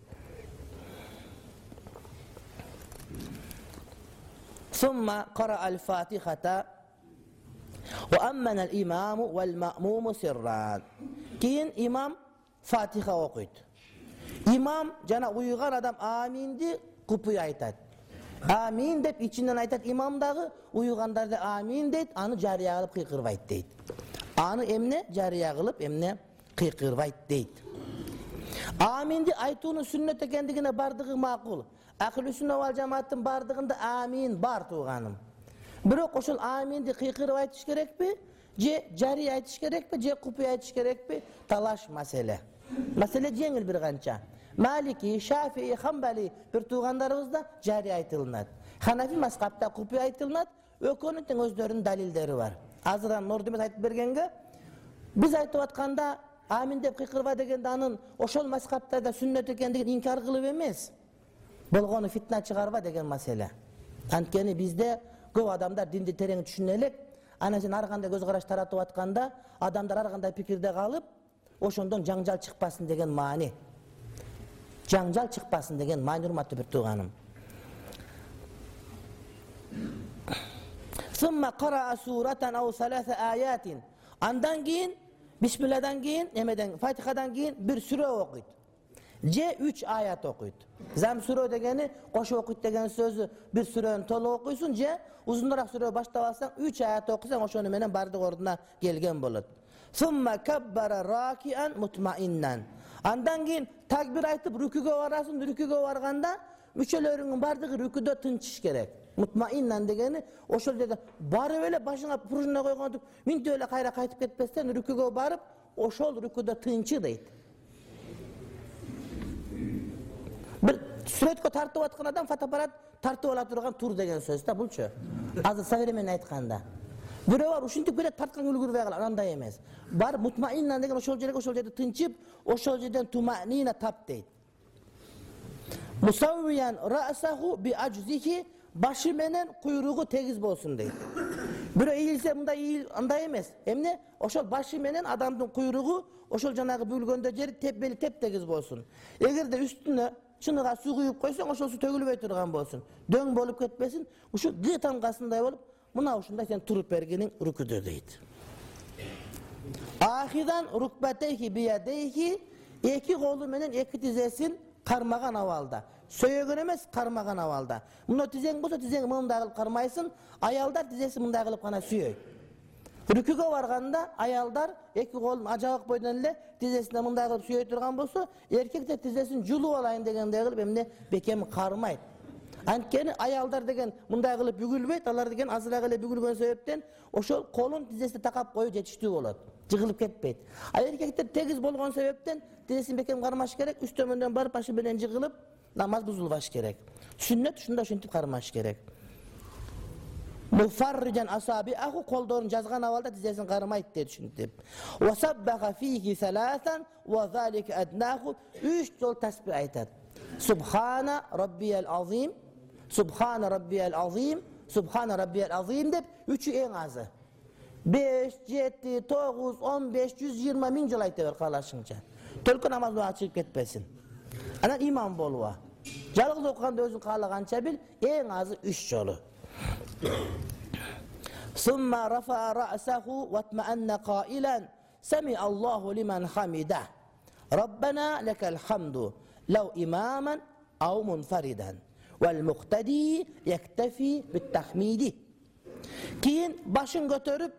Сумма кара аль-Фатихата ва аммана ал-имаму вал-маъмуму сирран. Кийин имам Фатиха окуйт. Имам жана уйган адам аминди купуй айтат. Амин деп ичинен айтат имам дагы, уйгандарды амин дейт, аны жарыя кылып кыйкырбайт дейт. Аны эмне жарыя кылып, эмне кыйкырбайт дейт. Аминди айтуунун сүннөт экендигине бардыгы макул. Ахлу сүннат вал жамааттын бардыгында амин бар тууганым. Бирок ошол аминди кыйкырып айтыш керекпи, же жарыя айтыш керекпи, же купуй айтыш керекпи? Талаш маселе. Маселе жеңил бир канча. Малики, Шафии, Хамбали бир туугандарыбызда жарыя айтылынат. Ханафи мазхабта купуй айтылынат, экөөнүн тең өздөрүнүн далилдери бар. Азыран Нордумет айтып бергенге, биз айтып атканда амин деп кыйкырба дегенде анын ошол мазхабтарда сүннөт экендигин инкар кылып эмес, болгону фитна чыгарба деген маселе. Анткени бизде көп адамдар динди терең түшүнө элек, анан сен ар кандай көз караш таратып атканда, адамдар ар кандай пикирде калып, ошондон жаңжал чыкпасын деген маани. Жаңжал чыкпасын деген маани, урматтуу бир тууганым. Сумма кара суратан ау саласа аятин. Андан кийин, бисмилладан кийин, эмеден Фатихадан кийин бир сүрө окуйт. Же үч аят окуйт. Зам сүрө дегени кошуп окуйт деген сөзү, бир сүрөнү толук окуйсуң, же узунураак сүрө баштап алсаң, үч аят окусаң, ошону менен бардык ордуна келген болот. Сумма каббара ракиан мутмаиннан. Андан кийин такбир айтып рүкүгө барасың, рүкүгө барганда мүчөлөрүңүн бардыгы рүкүдө тынчыш керек. Мутмаиннан дегени ошол жерде барып эле башыңа пружина койгондук, минтип эле кайра кайтып кетпестен рүкүгө барып, ошол рүкүдө тынчы дейт. Бир сүрөткө тартып аткан адам фотоаппарат тартып ала турган тур деген сөз да булчу. Азыр современный айтканда. Бирөө бар ушинтип келет, тарткан үлгүрбөй калат, андай эмес. Бар мутмаиннан деген ошол жерге, ошол жерде тынчып, ошол жерден туманина тап дейт. Мусаввиян рa'саху би ажзихи, башы менен куйругу тегиз болсун дейт. Бирөө ийилсе мындай ийил, андай эмес. Эмне? Ошол башы менен адамдын куйругу ошол жанагы бүлгөндө жери тепбели теп тегиз болсун. Эгерде үстүнө чыныга суу куюп койсоң, ошол суу төгүлбөй турган болсун. Дөң болуп кетпесин, ушу гы тамгасындай болуп, мына ушундай сен туруп бергениң рүкүдө дейт. Ахидан рукбатейхи биядейхи, эки колу менен эки тизесин кармаган абалда. Сөйөгөн эмес, кармаган абалда. Муну тизең болсо, тизең мындай кылып кармайсың, аялдар тизеси мындай кылып гана сүйөйт. Рүкүгө барганда аялдар эки колун ажабак бойдон эле тизесине мындай кылып сүйөй турган болсо, эркектер тизесин жулуп алайын дегендей кылып эмне бекем кармайт. Анткени аялдар деген мындай кылып бүгүлбөйт, алар деген азыраак эле бүгүлгөн себептен ошол колун тизесине такап коюу жетиштүү болот. Жыгылып кетпейт. А эркектер тегиз болгон себептен тизесин бекем кармаш керек, үстөмөндөн барып башы менен жыгылып намаз бузулбаш керек. Сүннөт ушунда ушинтип кармаш керек. Муфарриджан асабиаху, колдорун жазган абалда тизесин кармайт дейт ушинтип. Васаббаха фихи саласан ва залика аднаху, үч жол тасбих айтат. Subhana rabbiyal azim, Subhana rabbiyal azim, Subhana rabbiyal azim deb üçü en azı. beş, yedi, dokuz, on beş, yüz yirmi min jol ayta ber kalaşınca. Tölkü namaz vaxtı çıkıp ketpesin. Anan imam bolwa. Jalgız okuganda özün kalagança bil, en azı üç jolu. Summa rafa'a ra'sahu wa atma'anna qailan sami Allahu liman hamidah. Rabbana lekal hamdu law imaman aw munfaridan vel muqtadi yektefi bit tahmidi. Keyin başın götürüp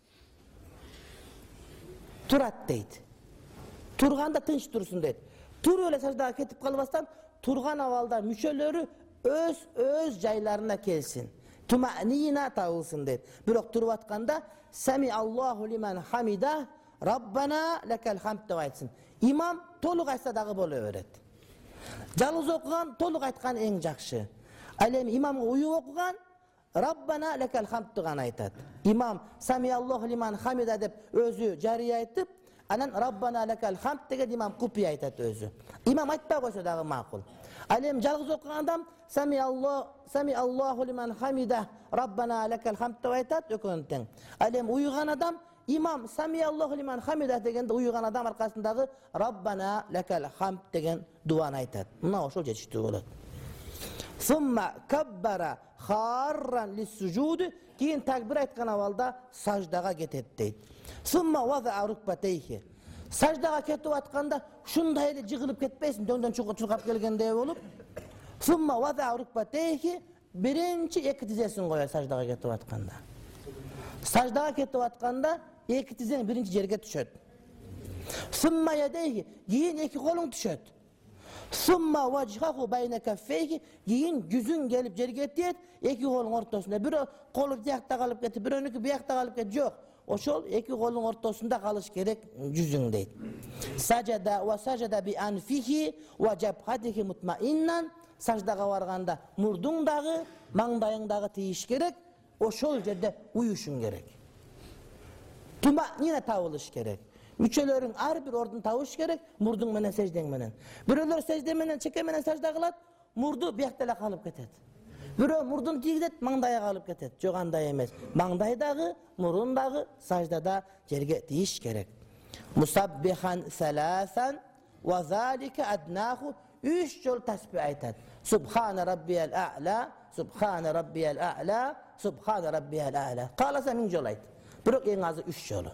turat deydi. Turganda tınç dursun deydi. Tur öyle sajdaga ketip kalbastan turgan avalda müşölörü öz öz jaylarına kelsin. Tumanina tağılsın deydi. Birok turup atkanda Sami Allahu liman hamidah Rabbana lekel hamd dep aytsın. İmam toluk aytsa dagı bola öret. Jalgız okugan toluk aytkan en jakşı. Al endi imamga uyup okugan Rabbana lekel hamd degan aytat. İmam Sami Allahu liman hamidah dep özü jariya aytıp, anan Rabbana lekel hamd degen imam kupi aytat özü. İmam aytpay koysa dagı makul. Al endi jalgız okugan adam Sami Allah Sami Allahu liman hamidah Rabbana lekel hamd dep aytat ökön teң. Al endi uyugan adam İmam Sami Allahu liman hamidah degende uyugan adam arkasındagı Rabbana lekel hamd degen duany aytat. Mına oşol жетиштүү болот. Summa kabbara kharran lis-sujud, keyin takbir aytgan avalda sajdaga ketet deydi. Summa wada'a rukbatayhi. Sajdaga ketip atkanda şunday ele jigilip ketpesin, döngdön çurkap kelgende bolup. Summa wada'a rukbatayhi, birinci iki tizesini koyar sajdaga ketip atkanda. Sajdaga ketip atkanda iki tizen birinci jerge düşöt. Summa yadayhi, keyin iki kolun düşöt. Summa vajhahu bayna kaffayhi, keyin yüzün gelip jerge tiyet, iki kolun ortasında. Bir kolu tiyakta kalıp ketip, bir önüki biyakta kalıp ketip, yok. Oşol iki kolun ortasında kalış gerek yüzün deydi. Sajada ve sajada bi anfihi ve jabhatihi mutmainnan, sajdaga varganda murdundağı, mangdayındağı tiyiş gerek, oşol jerde uyuşun gerek. Tuma yine tavılış gerek. Müçelerin her bir ordun tavuş gerek, murdun menen secden menen. Biröler secde menen, çeke menen sajda kılat, murdu biyaktala kalıp ketet. Birö murdun tigidet, mangdaya kalıp ketet. Çok anday emez. Mangdaydağı, murundağı sajdada jerge tiyiş gerek. Musabbihan salasan ve zalike adnahu, üç yol tasbih aytat. Subhane rabbiyel a'la, Subhane rabbiyel a'la, Subhane rabbiyel a'la. Kalasa min yol ayt. Birok en azı üç yolu.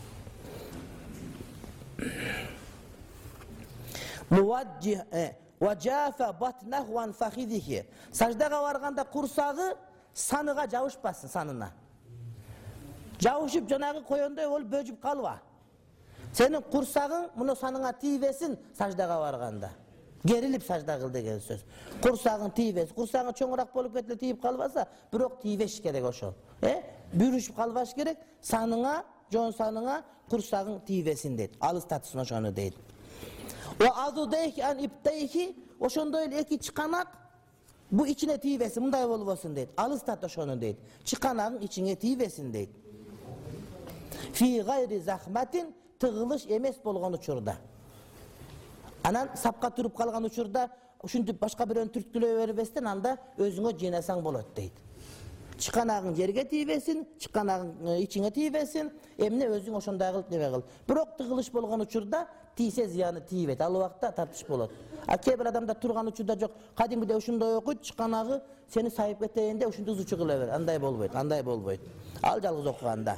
Muvajjih ve cafa batnahu an fakhidihi. Sajdaga varganda kursağı sanıga jabışpasın, sanına. Jabışıp janagı koyondoy bolup böjüp kalba. Senin kursağın bunu sanına tiyibesin sajdaga varganda. Gerilip sajda kıl degen söz. Kursağın tiyibes, kursağın çoğurak bolup ketile tiyip kalbasa, birok tiyibeş gerek oşol. E? Bürüşüp kalbaş gerek, sanına, jon sanına kursağın tiyibesin deydi. Alıstatsın oşonu deydi. O azudeyki an ipteyki, oşondoyla eki çıkanak, bu içine tiyibesin, bunday bolup olsun deydi. Alıstat oşonu deydi. Çıkanağın içine tiyibesin deydi. Fi gayri zahmetin, tığılış emes bolğan uçurda. Anan sapka turup kalgan uçurda, uşuntip başka bir ön türtkülöy veribestin anda özüňe jenesaň bolat deydi. Çıkanağın jerge tiyibesin, çıkanağın içine tiyibesin, emne özüň oşonday kılıp nebe kıl. Birok tığılış bolgan uçurda tiyse ziyanı tiyibet, al wagtda tartış bolat. A kebir adamda turgan uçurda jok, kadimide uşunday okuyt, çıkanağı seni sayıp keteyinde uşuntu uçu kılaver, anday bolboyt, anday bolboyt. Al jalgız okuganda.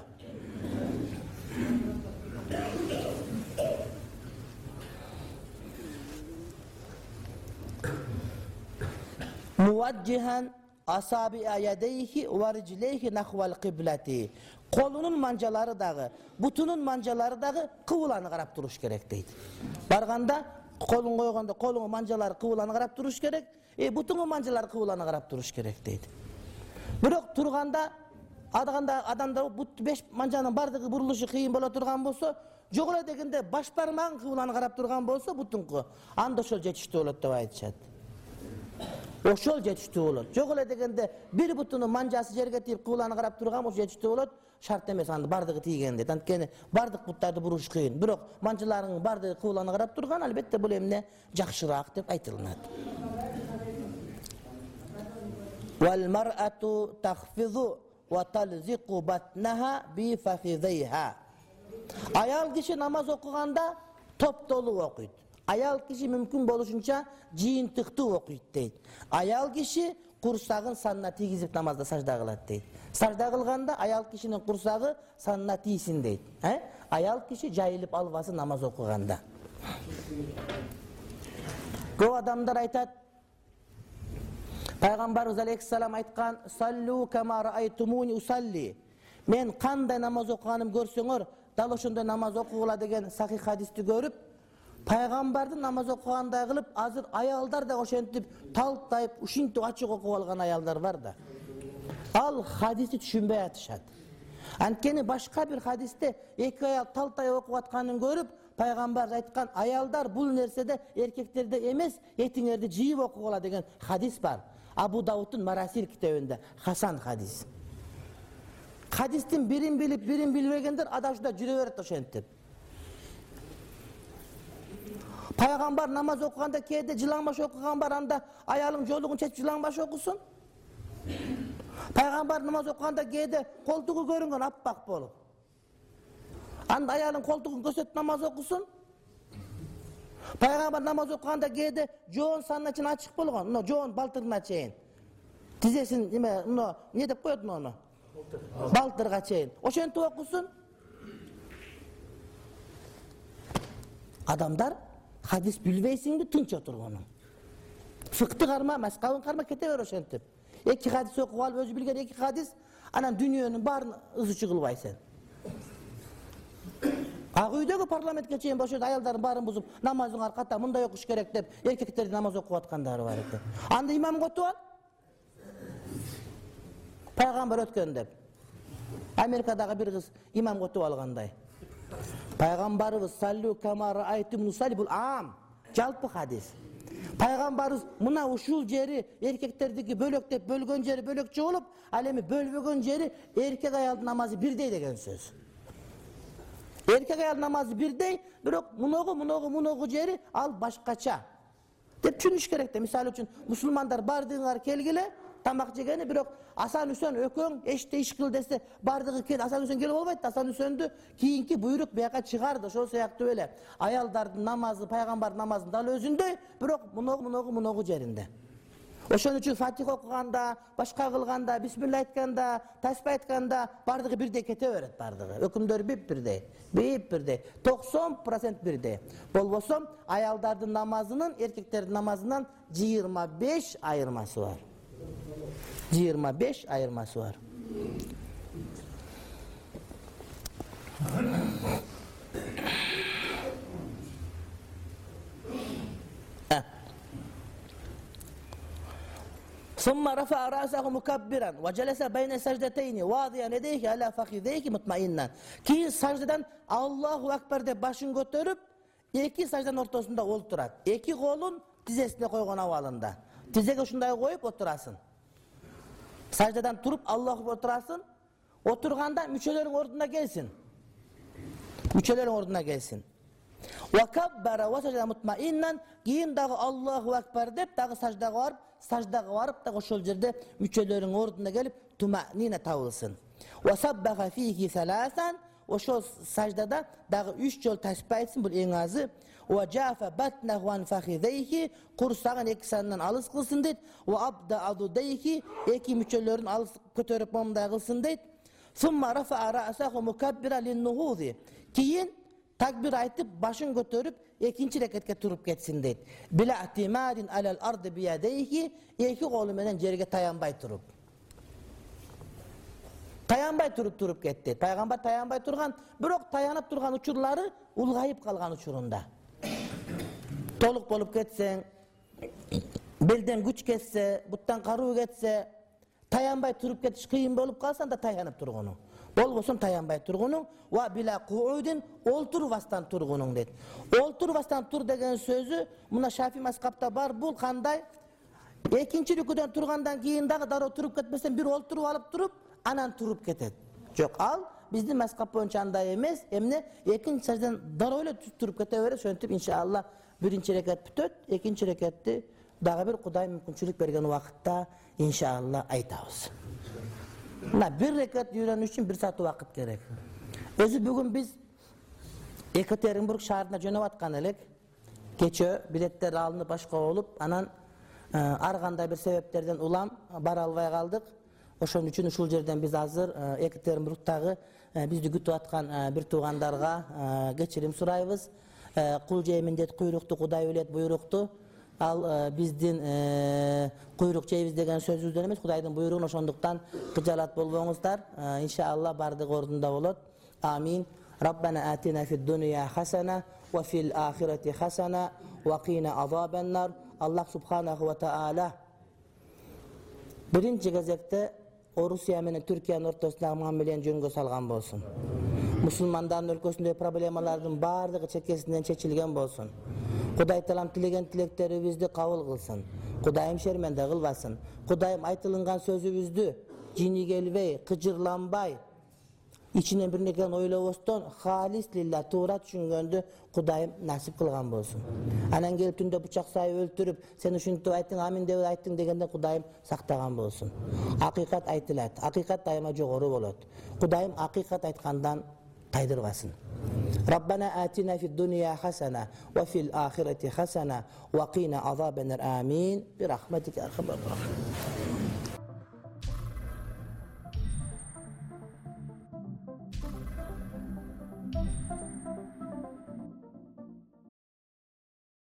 Muvajjihan asabi'a yadayhi ve ricleyhi nahval kıbleti. Kolunun mancaları dağı, butunun mancaları dağı kıvılanı qarap duruş gerek deydi. Barganda kolun koyganda kolun mancaları kıvılanı qarap duruş gerek, e butunun mancaları kıvılanı qarap duruş gerek deydi. Birok turganda adaganda adamda bu beş mancanın bardığı buruluşu kıyın bola turgan bolsa, jogula degende baş parmağın kıvılanı qarap turgan bolsa butunku anda şol жетиштүү болот деп айтышат. Ошол жетиштүү болот. Жок эле дегенде бир бутунун манжасы жерге тийип кыбланы карап турган болсо жетиштүү болот. Шарт эмес аны бардыгы тийгенде. Анткени бардык буттарды буруш кыйын. Бирок манжаларыңын бардыгы кыбланы карап турган, албетте бул эмне жакшыраак деп айтылат. Wal mar'atu takhfizu wa talziqu batnaha bi fakhidhiha. Ayal kişi namaz okuganda топтолуп окуйт. Аял киши мүмкүн болушунча жыйынтыктуу окуйт дейт. Аял киши курсагын санына тийгизип намазда сажда кылат дейт. Сажда кылганда аял кишинин курсагы санына тийсин дейт. Э? Аял киши жайылып албасын намаз окуганда. Көп адамдар айтат, Пайгамбарыбыз алейхиссалам айткан: "Саллу кама раайтумуни усалли." Мен кандай намаз окуганым көрсөңөр, дал ошондой намаз окугула деген сахих хадисти көрүп, Пайгамбардын намаз окугандай кылып, азыр аялдар да ошентип талтайып, ушинтип ачык окуп алган аялдар бар да. Ал хадисти түшүнбөй атышат. Анткени башка бир хадисте эки аял талтай окуп атканын көрүп, Пайгамбар айткан: "Аялдар бул нерседе эркектерде эмес, этиңерди жыйып окугула" деген хадис бар. Абу Даудтун Марасил китебинде Хасан хадис. Хадистин бирин билип, бирин билбегендер адашуда жүрө берет ошентип. Пайгамбар намаз окуганда кээде жылаңбаш окуган бар, анда аялың жолугун чечип жылаңбаш окусун. Пайгамбар намаз окуганда кээде колтугу көрүнгөн аппак болуп. Анда аялың колтугун көрсөтүп намаз окусун. Пайгамбар намаз окуганда кээде жоон санына чейин ачык болгон, мына жоон балтырына чейин. Тизесин эме, мына не деп коет муну? Балтырга чейин. Ошентип окусун. Адамдар хадис билбейсиңби, тынч отургонуң. Фыкты карма, маскабын карма, кете бер ошентип. Эки хадис окуп алып, өзү билген эки хадис, анан дүйнөнүн баарын ызычы кылбайсың. Ак үйдөгү парламентке чейин ошо аялдардын баарын бузуп, намазыңар ката, мындай окуш керек деп, эркектерди намаз окуп аткандары бар экен. Анда имам котуп ал. Пайгамбар өткөн деп. Америкадагы бир кыз имам котуп алгандай. Пайгамбарыбыз саллу кама раайтум нусалли, бул ам, жалпы хадис. Пайгамбарыбыз мына ушул жери эркектердики бөлөк деп бөлгөн жери бөлөкчө болуп, ал эми бөлбөгөн жери эркек аялдын намазы бирдей деген сөз. Эркек аял намазы бирдей, бирок муногу муногу муногу жери ал башкача деп түшүнүш керек да. Мисалы үчүн мусулмандар бардыгыңар келгиле, тамак жегени, бирок Асан Үсөн өкөң эште иш кыл десе, бардыгы кел, Асан Үсөн келип албайт. Асан Үсөндү кийинки буйрук бияка чыгарды. Ошол сыяктуу эле аялдардын намазы Пайгамбардын намазынын дал өзүндөй, бирок муногу муногу муногу жеринде. Ошон үчүн Фатиха окуганда, башка кылганда, бисмилла айтканда, таспа айтканда бардыгы бирдей кете берет бардыгы. Өкүмдөр бип бирдей, бип бирдей, токсон процент бирдей. Болбосо аялдардын намазынын эркектердин намазынан жыйырма беш айырмасы бар. жыйырма беш айырмасы бар. ثم رفع رأسه مكبرا وجلس بين سجدتين واضعا يديه على فخذيه مطمئنا. Кийин саждадан Аллаху акбар деп башын көтөрүп, эки сажданын ортосунда олтурат. Эки колун тизесине койгон абалында. Тизеге ушундай коюп отурасың. Саждадан туруп Аллаху отурасың. Отурганда мүчөлөрүң ордуна келсин. Мүчөлөрүң ордуна келсин. وكبر وسجد مطمئنا. Кийин дагы Аллаху акбар деп дагы саждага барып, саждага барып дагы ошол жерде мүчөлөрүң ордуна келип туманина табылсын. وسبح فيه ثلاثا. Ошол саждада дагы үч жол таспа айтсын, бул эң азы. وجاف بطنه عن فخذيه. Курсагын эки санынан алыс кылсын дейт. وابدا عضديه. Эки мүчөлөрүн алыс көтөрүп момундай кылсын дейт. ثم رفع رأسه مكبرا للنهوض. Кийин takbir айтып, башын көтөрүп, экинчи рекетке туруп кетсин дейт. Bila i'timadin alal ardi biyadayhi. Эки колу менен жерге таянбай туруп. Таянбай туруп туруп кетти. Пайгамбар таянбай турган, бирок таянып турган учурлары улгайып калган учурунда. Толук болуп кетсең, белден күч кетсе, буттан каруу кетсе, таянбай туруп кетиш кыйын болуп калса, анда таянып тургунуң. Болбосун таянбай тургунуң. Ва била куудин, олтурбастан тургунуң дейт. Олтурбастан тур деген сөзү мына Шафи мазхабта бар. Бул кандай? Экинчи рүкүдөн тургандан кийин дагы дароо туруп кетпесен бир олтуруп алып туруп, анан туруп кетет. Жок, ал биздин мазхаб боюнча андай эмес. Эмне? Экинчи саждан дароо эле туруп кете берет. Ошентип иншалла биринчи рекат бүтөт, экинчи рекатты дагы бир Кудай мүмкүнчүлүк берген убакытта иншалла айтабыз. Мына бир рекат үйрөнүү үчүн бир саат убакыт керек. Өзү бүгүн биз Екатеринбург шаарына жөнөп аткан элек. Кечө билеттер алынып башка болуп, анан ар кандай бир себептерден улам бара албай калдык. Ошон үчүн ушул жерден биз азыр Екатеринбургдагы бизди күтүп аткан бир туугандарга кечирим сурайбыз. Кул жей миндет куйрукту Кудай билет буйрукту. Ал биздин куйрук жейбиз деген сөзүбүздөн эмес, Кудайдын буйругун. Ошондуктан кыжалат болбоңуздар. Иншалла бардыгы ордунда болот. Амин. Rabbana atina fid dunya hasana wa fil akhirati hasana wa qina azaban nar. Allah subhanahu wa ta'ala birinci кезекте Орусия менен Түркиянын ортосундагы мамилени жөнгө салган болсун. Мусулмандардын өлкөсүндөгү проблемалардын бардыгы чекесинен чечилген болсун. Кудай Таалам тилеген тилектерибизди кабыл кылсын. Кудайым шерменде кылбасын. Кудайым айтылган сөзүбүздү жини келбей, кыжырланбай, ичинен бир нерсени ойлобостон халис лилла туура түшүнгөндү Кудайым насип кылган болсун. Анан келип түндө бучак сайып өлтүрүп, сен ушинтип айттың, амин деп айттың дегенде Кудайым сактаган болсун. Акыйкат айтылат, акыйкат дайыма жогору болот. Кудайым акыйкат айткандан тайдырбасын. Rabbana atina fid dunya hasana wa fil akhirati hasana wa qina azaban nar. Amin. Bi rahmatika ya arhamar rahimin.